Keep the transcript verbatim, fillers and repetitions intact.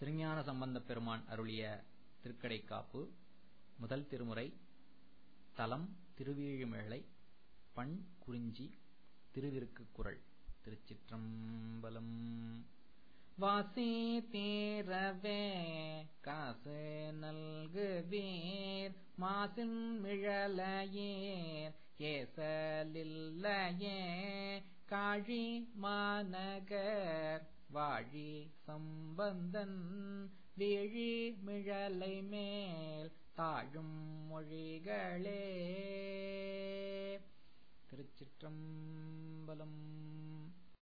திருஞான சம்பந்தப் பெருமான் அருளிய திருக்கடைக்காப்பு. முதல் திருமுறை. தலம் திருவீழிமிழலை. பண் குறிஞ்சி. திருவிருக்குக்குறள். திருச்சிற்றம்பலம். வாசி தீரவே காசு நல்குவீர் மாசின் மிழலையீர் ஏசலில்லையே காழி மாநகர் வாழி சம்பந்தன் வீழி மிழலை மேல் தாழும் மொழிகளே. திருச்சிற்றம்பலம்.